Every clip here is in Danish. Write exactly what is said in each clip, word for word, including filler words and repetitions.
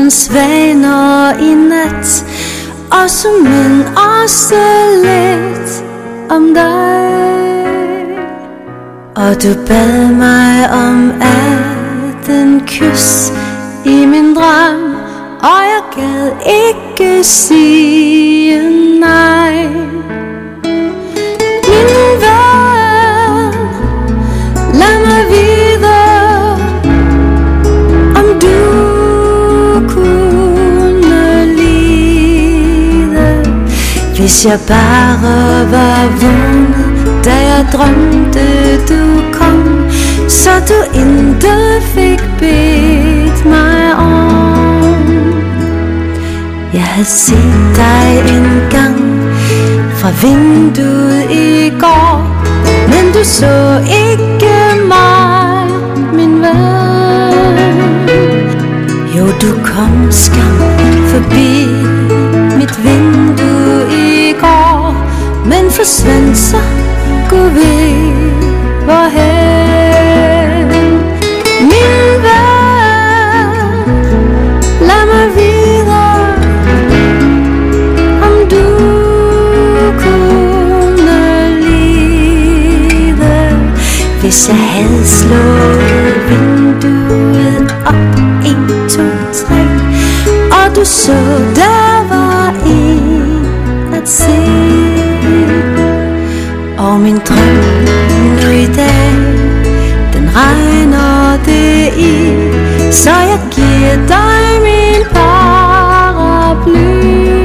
svaner i nat, og som en også lidt om dig. Og du bad mig om atten kys i min drøm, og jeg gad ikke sige nej. Min ven, lad mig vide, om du kunne lide, hvis jeg bare var vågnet, da jeg drømte du kom, så du intet fik bedt mig om. Jeg havde set dig en gang fra vinduet i går, men du så ikke mig, min ven. Jo, du kom skam forbi mit vindue i går, men forsvandt så, Gud ved hvorhen. Min ven, lad mig vide, om du kunne lide, hvis jeg havde slået vinduet op, en, to, tre, og du så, der var en at se. Og min drøm nu i dag, den regner det i, så jeg giver dig min paraply.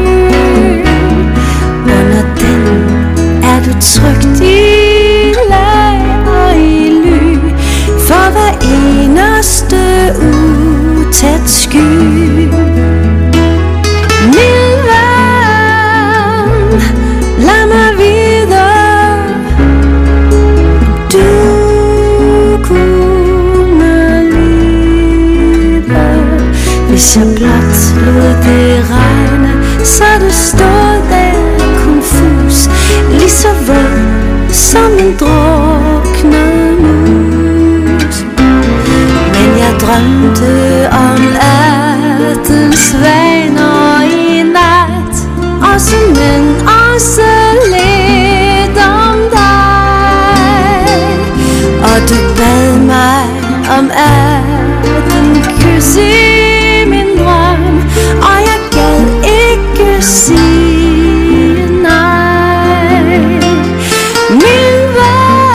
Under den er du trygt i lag og i ly, for hver eneste utæt sky. Min ven, lad mig vide, du kunne lide, hvis jeg blot lod det regne, så du stod der konfus, lige så våd som en druknet mus. Men jeg drømte om atten svaner i nat, og såmænd også lidt om dig. Og du bad mig om atten kys i min drøm, og jeg gad ikke sige nej. Min ven,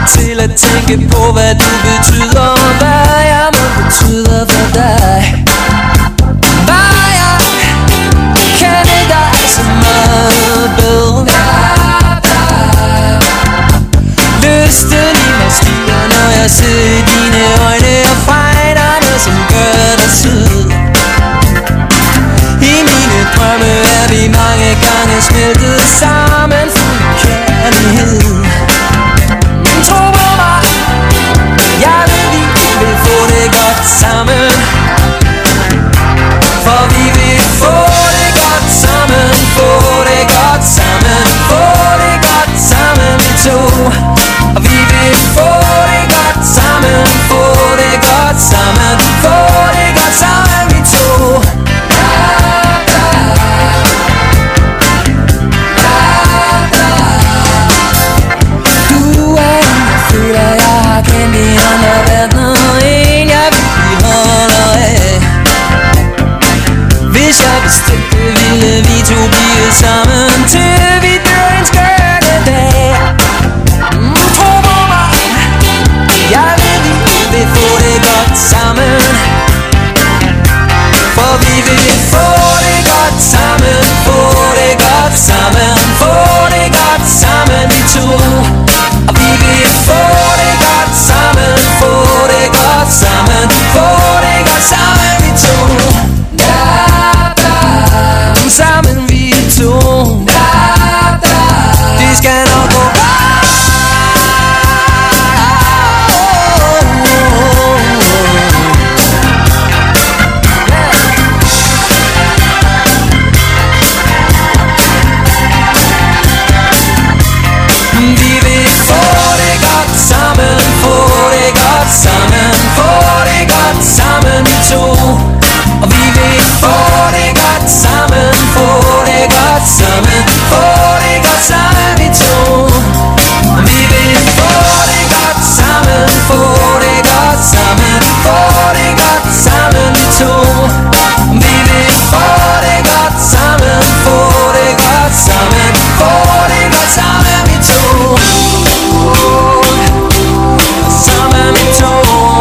til at tænke på, hvad du betyder, hvad jeg må betyder for dig. Bare jeg kender dig så meget bedre. Lysten i mig stiger, når jeg ser i dine øjne, og fejlerne, som gør dig sød. I mine drømme er vi mange gange smeltet sammen, fuld kærlighed. Tro på mig, jeg ved vi vil få det godt sammen. For vi vil få det godt sammen, få det godt sammen, få det godt sammen vi to. Og vi vil få det godt sammen, få det godt sammen, få det godt sammen vi to. Du er en, jeg føler jeg har kendt i andre verdener, en jeg virkelig holder af. Hvis jeg bestemte, ville vi to blive sammen, til vi dør en skønne dag. Mm, tro på mig, jeg ved vi vil få det godt sammen. For vi vil få det godt sammen, få det godt sammen, få det godt sammen vi to. Og vi vil få det godt sammen, få det godt sammen, få det godt sammen vi to. Sammen vi to. Det skal nok gå godt. Vi vil få det godt sammen, få det godt sammen, få det godt sammen vi to. Og vi vil få det godt sammen, få det godt sammen, få det godt sammen vi to. Og vi vil få det godt sammen, få det godt sammen, få det godt sammen vi to. Og vi vil få det godt sammen, få det godt sammen, få det godt sammen vi to. Sammen vi to.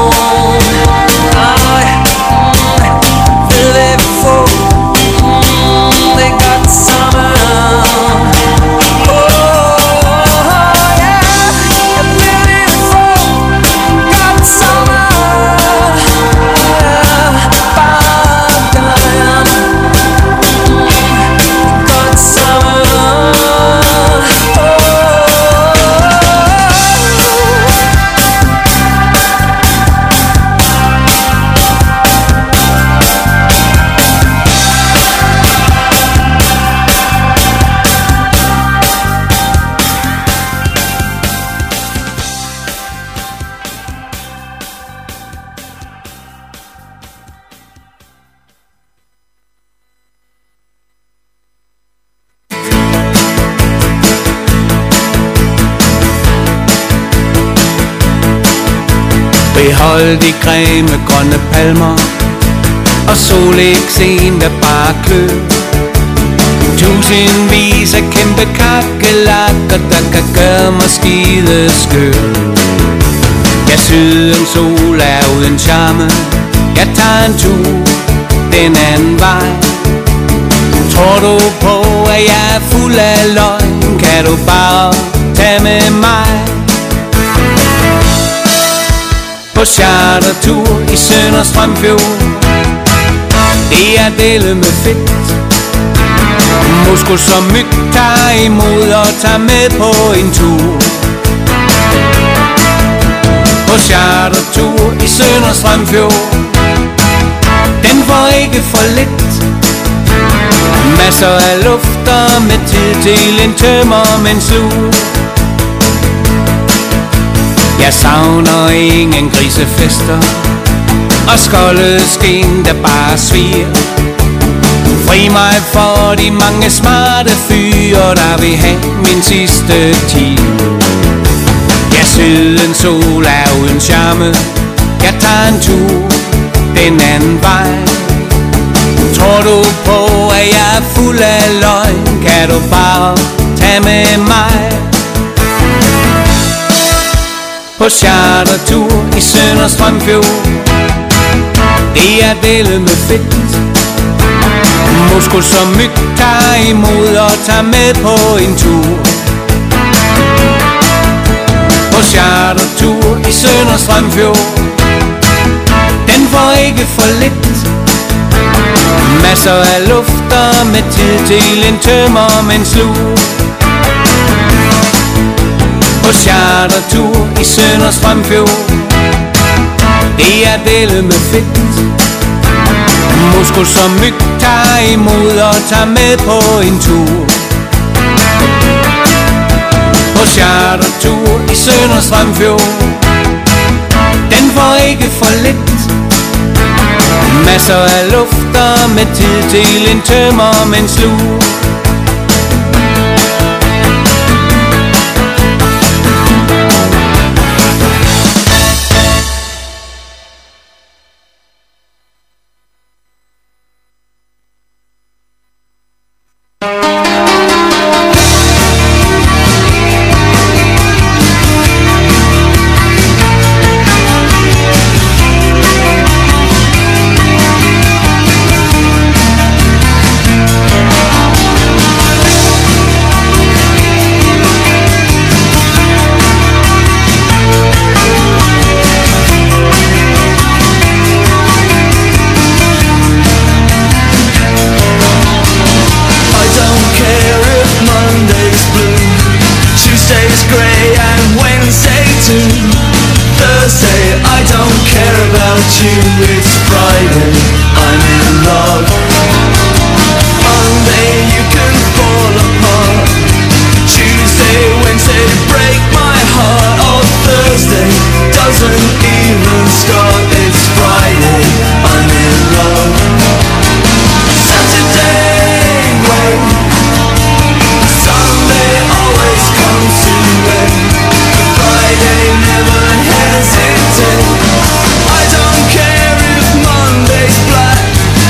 Behold de grimme grønne palmer og soleksem der bare klør. Tusindvis af kæmpe kakkelakker, der kan gøre mig skide skør. Ja, sydens sol er uden charme, jeg tager en tur den anden vej. Tror du på, at jeg er fuld af løgn, kan du bare tage med mig på chartertur i Sønder Strømfjord. Det er dele med fedt, muskel som myg tager imod og tager med på en tur. På chartertur i Sønder Strømfjord, den får ikke for lidt. Masser af lufter med tid til en tømmermænds lur. Jeg savner ingen grisefester og skoldesten der bare sviger. Fri mig for de mange smarte fyre, der vil have min sidste tid. Ja, sydens sol er uden charme, jeg tager en tur den anden vej. Tror du på, at jeg er fuld af løgn, kan du bare tage med mig på chartertur i Sønder Strømfjord. Det er dællet med fedt. Muskel som myg tager imod og tager med på en tur. På chartertur i Sønder Strømfjord. Den får ikke for lidt. Masser af lufter med tid til en tømmer med en slug. På chartertur i Sønder Strømfjord. Det er dællet med fedt. Muskel som myg tager imod og tager med på en tur. På chartertur i Sønder Strømfjord. Den får ikke for lidt. Masser af lufter med tid til en tømmer med en slug. Black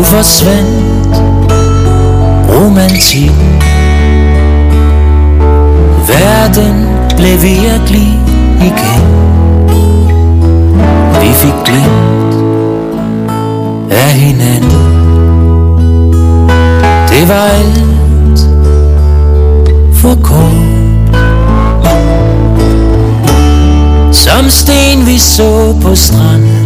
forsvandt romantik. Verden blev virkelig igen. Vi fik glimt af hinanden. Det var alt for kort. Som sten vi så på stranden,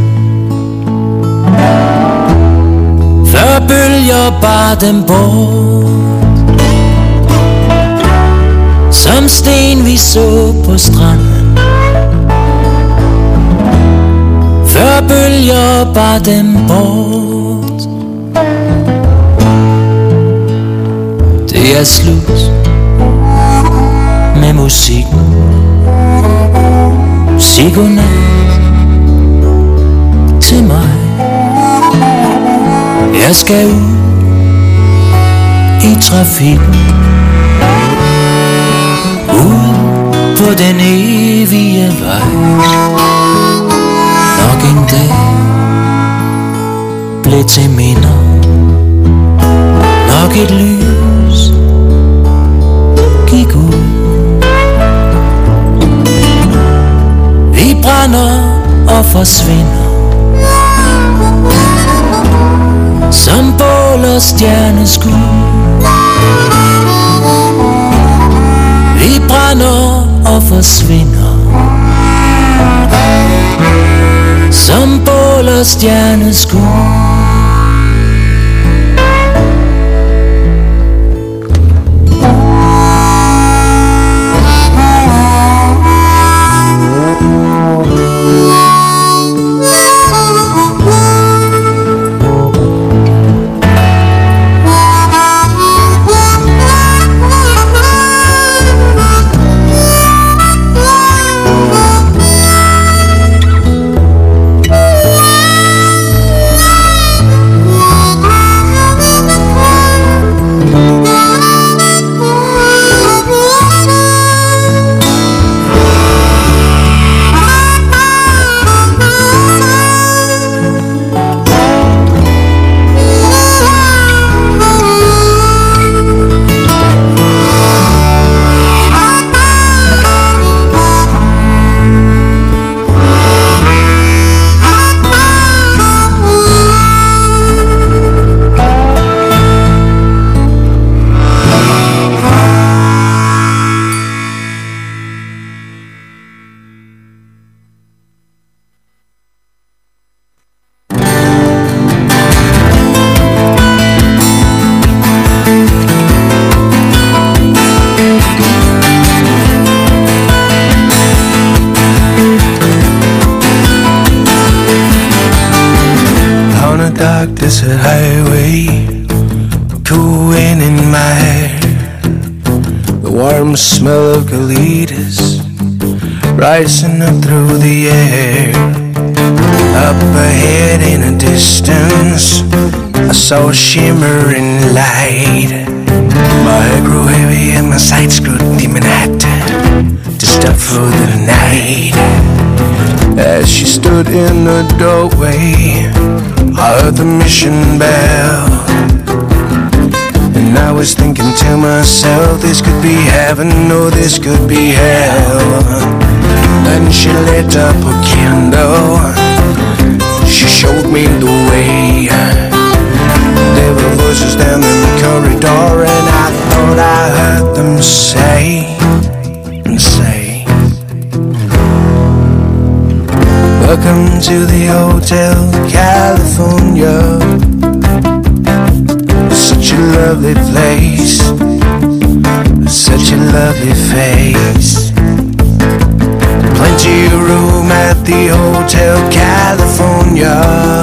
før bølger bar dem bort. Som sten vi så på stranden, før bølger bar dem bort. Det er slut med musikken. Sig godnat til mig. Jeg skal ud i trafikken, ud på den evige vej. Nok en dag blev til minder. Nok et lys gik ud. Vi brænder og forsvinder som bål og stjerneskud. Vi brænder og forsvinder som bål og stjerneskud. Desert highway, cool wind in my hair, the warm smell of colitas rising up through the air. Up ahead in a distance, I saw a shimmering light. My head grew heavy and my sights grew dim and I had to, to stop for the night. As she stood in the doorway, I heard the mission bell, and I was thinking to myself, this could be heaven or this could be hell. Then she lit up a candle, she showed me the way. There were voices down in the corridor, and I thought I heard them say, say, welcome to the Hotel California. Such a lovely place, such a lovely face. Plenty of room at the Hotel California.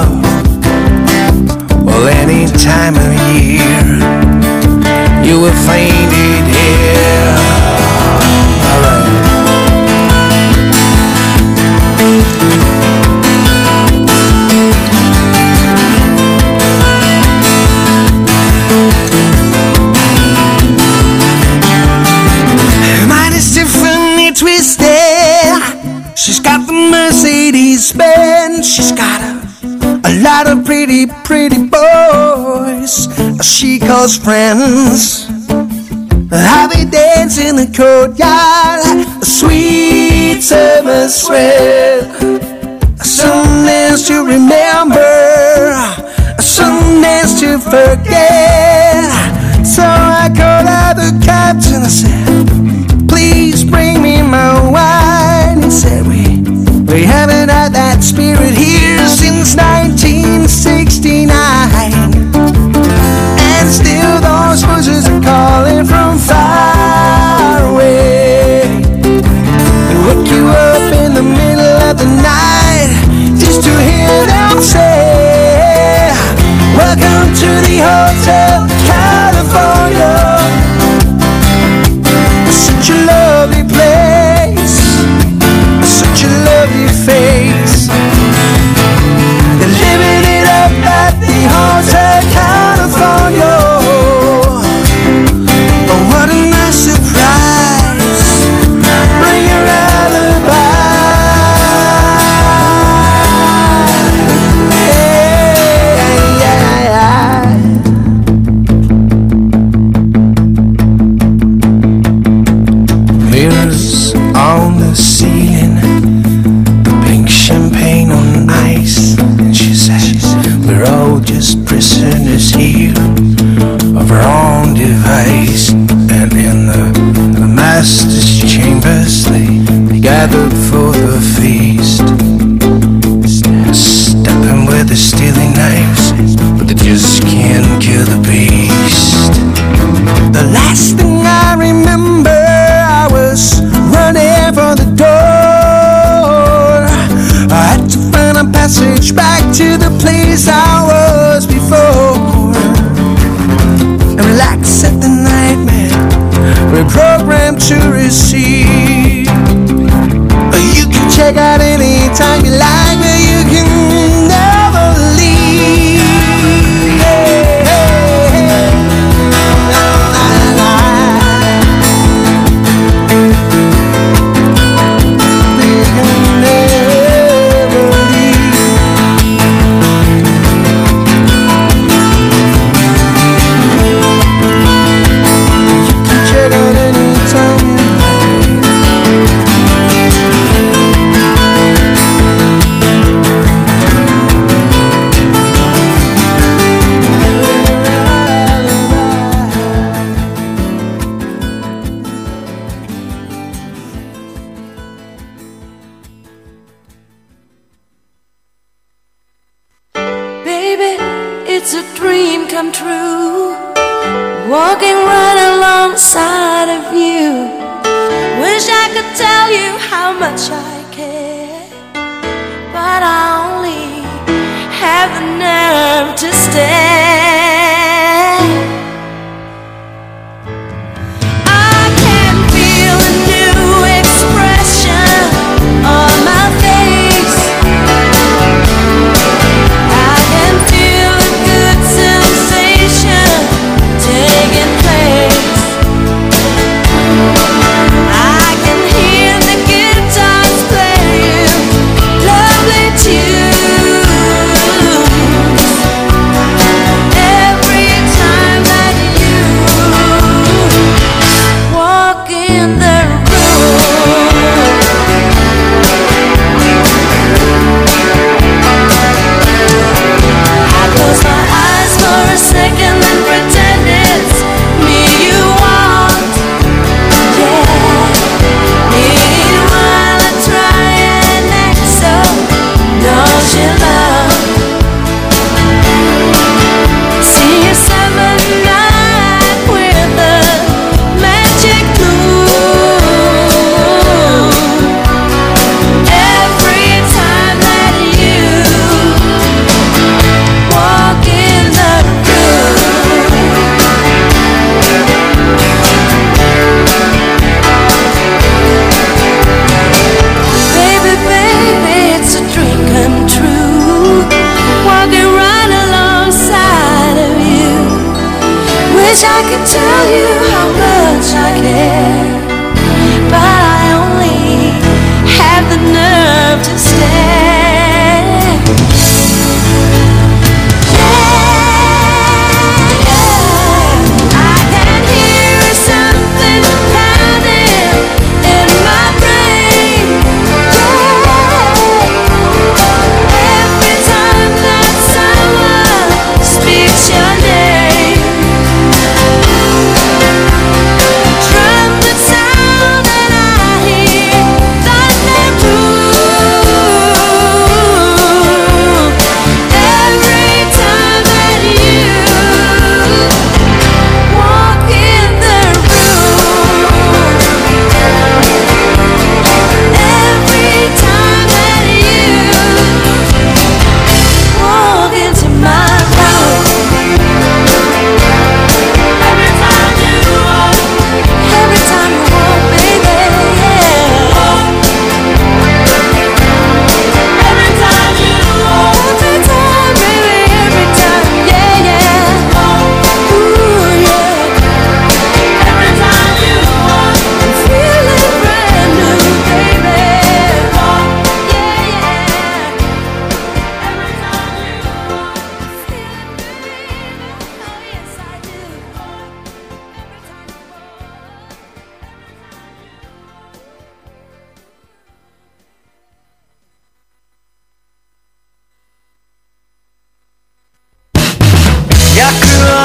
Well, any time of year you will find it here. Alright. Mine is differently twisted. She's got the Mercedes Benz. She's got a, a lot of pretty, pretty boys. she calls friends. Happy dance in the courtyard, a sweet summer sweat. Some dance to remember, some dance to forget. So I called out the captain, I said, please bring me my wine. He said, we, we haven't had that spirit here since nineteen sixty-nine. And still those voices are calling from far away. They woke you up in the middle of the night just to hear them say, welcome to the Hotel California. Such a lovely place, such a lovely face. They're living it up at the Hotel California. Oh, what a nice surprise. Bring your alibi. Yeah, yeah, yeah. Mirrors on the ceiling, pink champagne on ice. And she says, we're all just prisoners here of our own device. And in the, the master's chambers they, they gathered for the feast, stepping with the stealing knives, but they just can't kill the beast. The last thing I remember, I was running for the door. I had to find a passage back to the place I was before. And relax at the nightmare, we're programmed to receive. You can check out anytime you like, but you can never leave. Hey, hey, hey. La, la, la. We can never leave. You can check out anytime you Baby, it's a dream come true, walking right alongside of you. Wish I could tell you how much I care, but I only have the nerve to stay. I can feel a new expression on my face. I can feel a good sensation taking place. I can hear the guitars playing lovely tunes.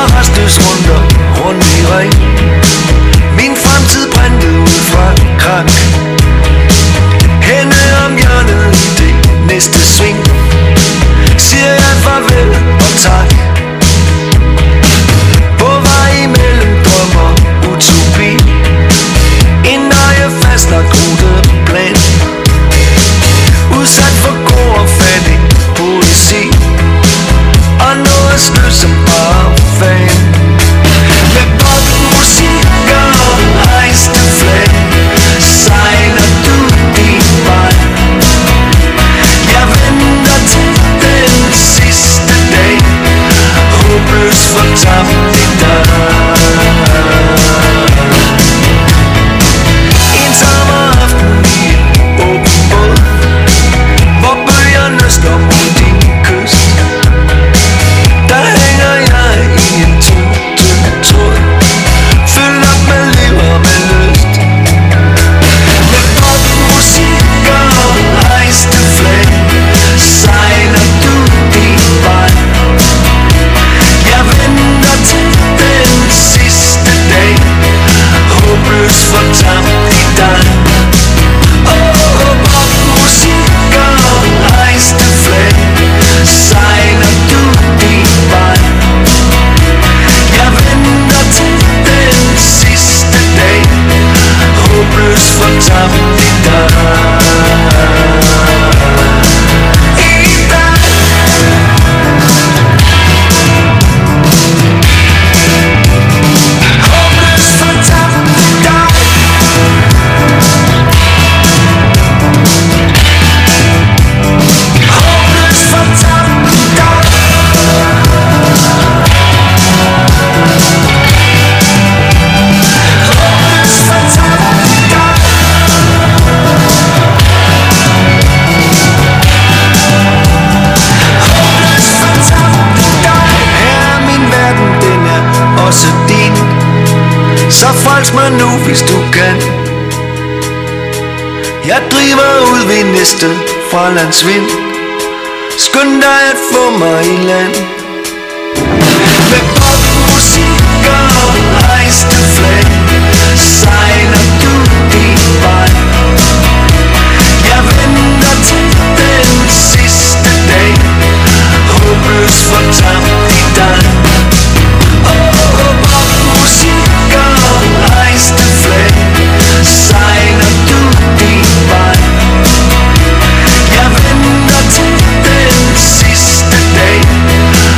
restløs rundt og rundt i ring. Min fremtid printet ud fra krank. Hende om hjørnet i det næste sving. Siger jeg farvel og tak. På vej imellem drøm og utopi. En nøje fast og krudet plan. Udsat for grå og fattig poesi. Og noget sløs som bare fan. Med popmusik og rejste flag sejler du din vej. Jeg venter til den sidste dag. Håbløs fortabt i dig. En sommeraften i en åben båd, hvor bølgerne slår mod din kyst. Der hænger jeg i en tynd, tynd tråd, fyldt op med liv og med lyst. Med popmusik og rejste flag sejler du din vej. Jeg venter til den sidste dag. Håbløs fortabt i dig. Åh, popmusik og rejste flag sejler du din vej. Jeg venter til den sidste dag. Håbløs fortabt i dig. I dig. Håbløs fortabt i dig. Håbløs fortabt i dig. Håbløs fortabt i dig. Håbløs fortabt i dig. Her er min verden, den er også din. Så frels mig nu, hvis du kan. Jeg driver ud ved næste fralandsvind. Skynd dig at få mig i land. Med popmusik og rejste flag sejler du din vej. Jeg venter til den sidste dag. Håbløs fortabt i dig. Åh, popmusik og rejste flag sejler du din vej. Jeg venter til den sidste dag.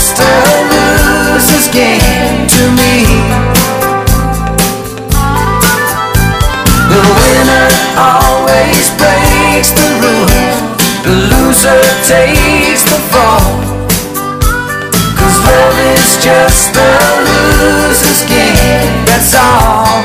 just a loser's game to me. The winner always breaks the rules, the loser takes the fall. 'Cause love is just a loser's game, that's all.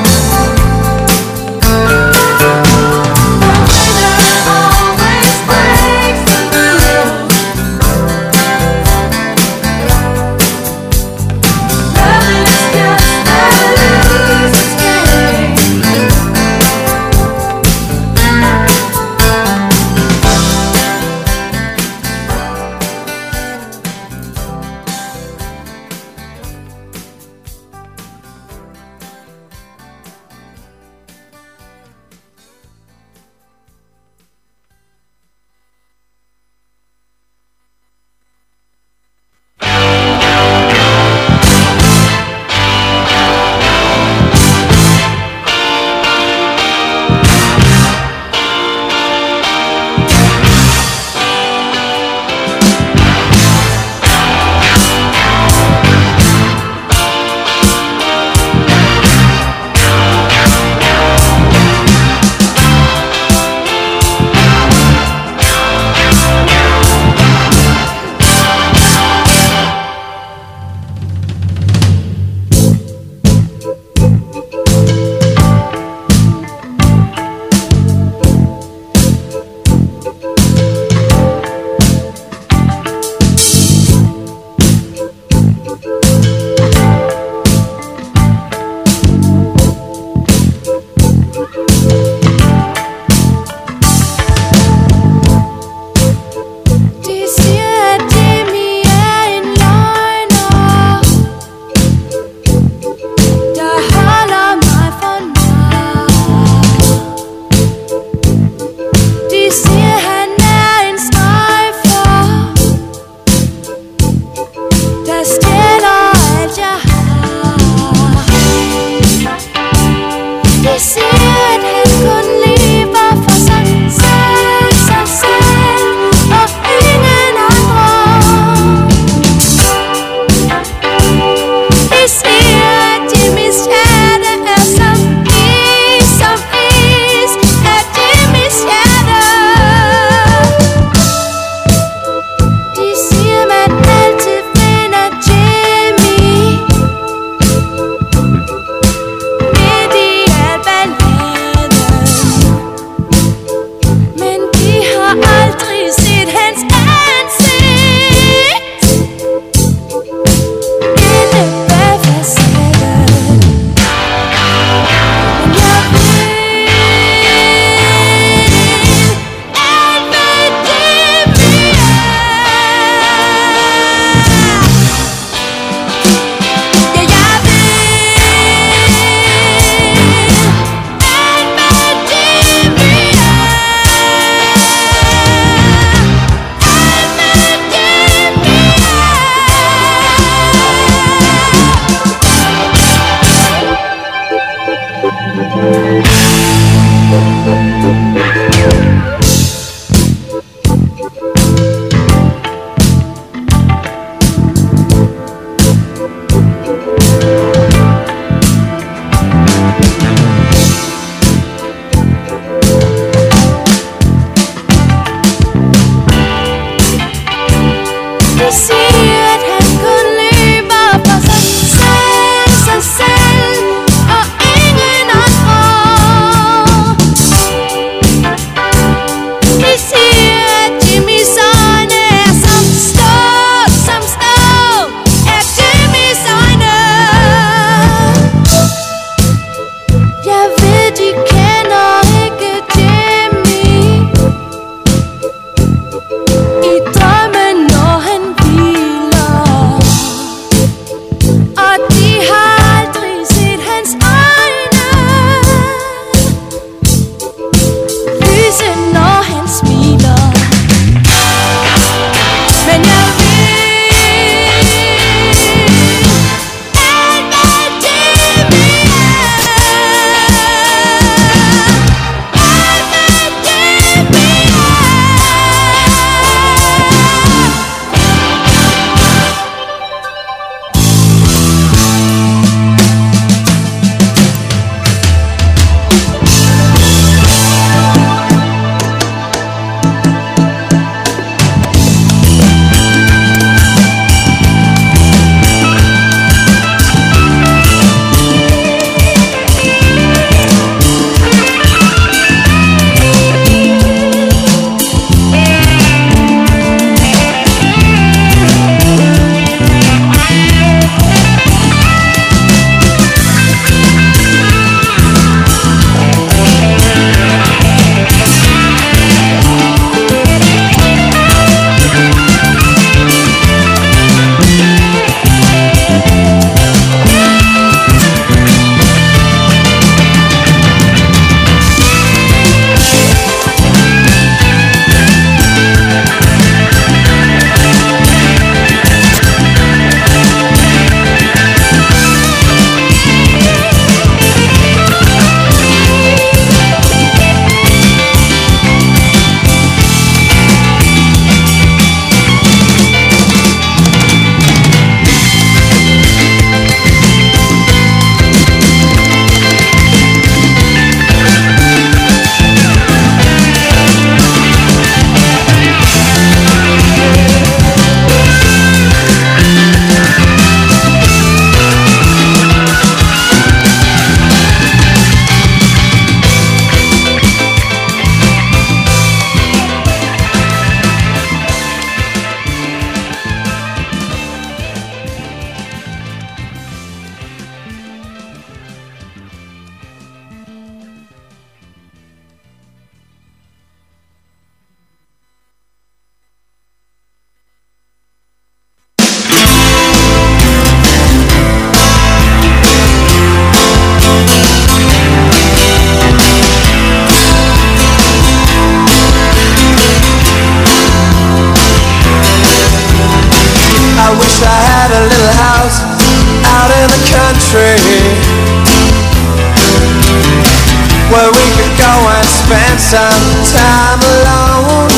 time alone.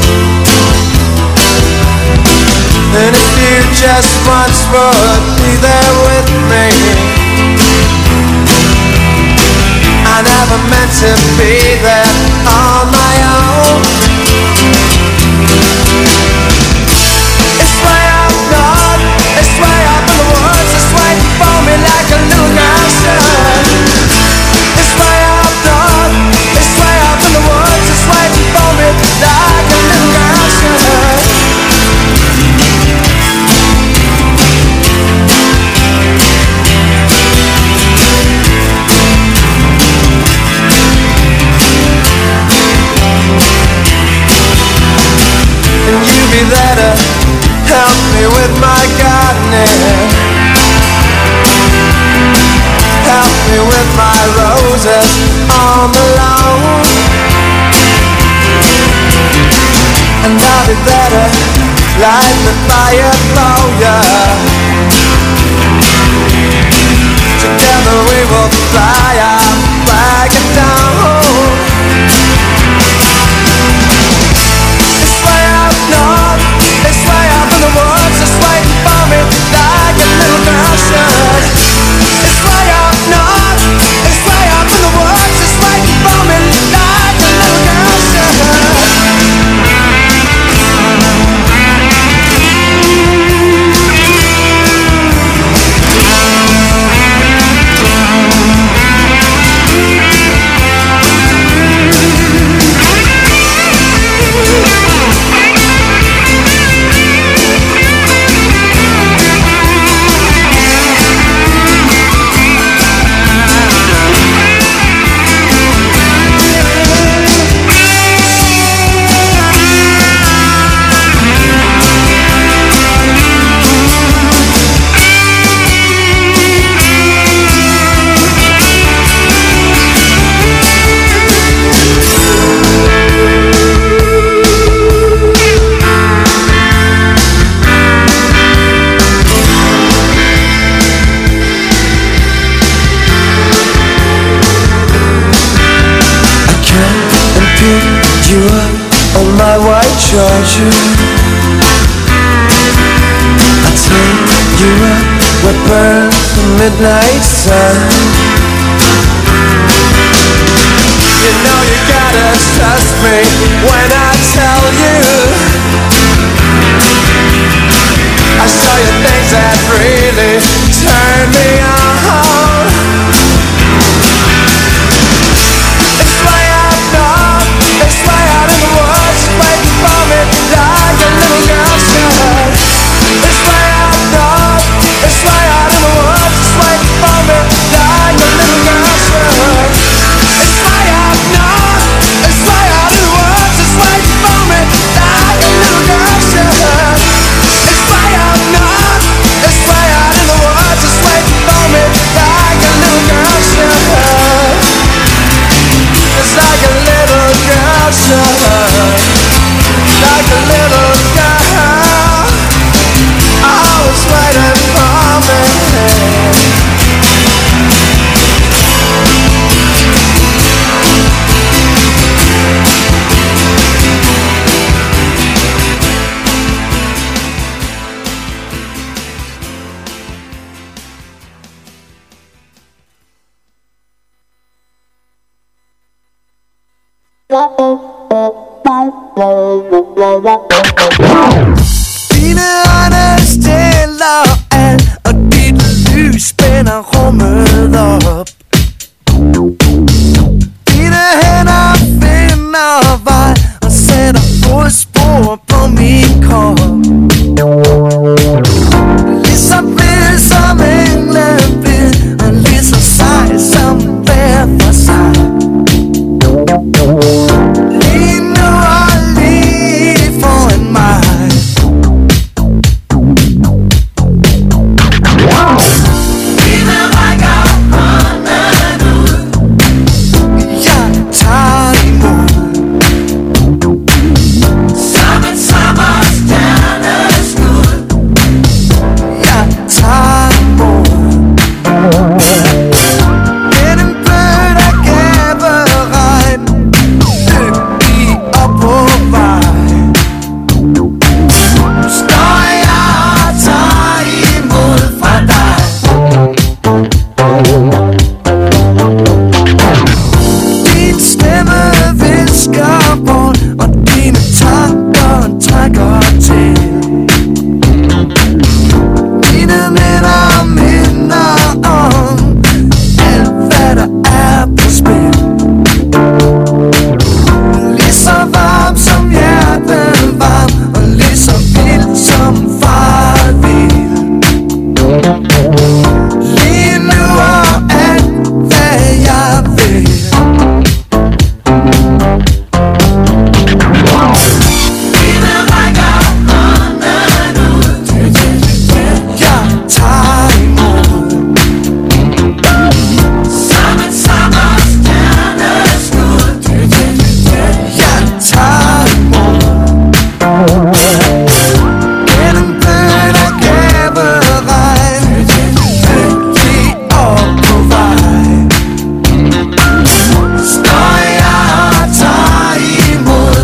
And if you just once would be there with me, I never meant to be there on my own. It's way up north, it's way up in the woods, it's waiting for me like a little girl should. It's way up north, it's way up in the woods, it's waiting for me like a little girl should. And you be there to help me with my gardening, help me with my roses on the lawn. And I'll be there to light the fire for ya. Together we will fly our flag down. It's way up north, it's way up in the woods, it's waiting for me like a little girl should. It's way up north, it's way up in the woods, it's waiting for me like a little girl should. You up on my white Charger, I take you up where burns the midnight sun. You know you gotta trust me when I tell you I show you things that really turn me on. It's way up north, it's way out in the woods, waiting for me like a little girl should. It's way up north, it's way out in the woods, it's waiting for me like a little girl should. It's way up north, it's way out in the woods, it's waiting for me like a little girl should. It's way up north, it's way out in the woods, it's waiting for me like a little girl should. It's like a little girl should, like a little girl, always waiting for me. Blah, blah, blah, blah, blah, blah, blah.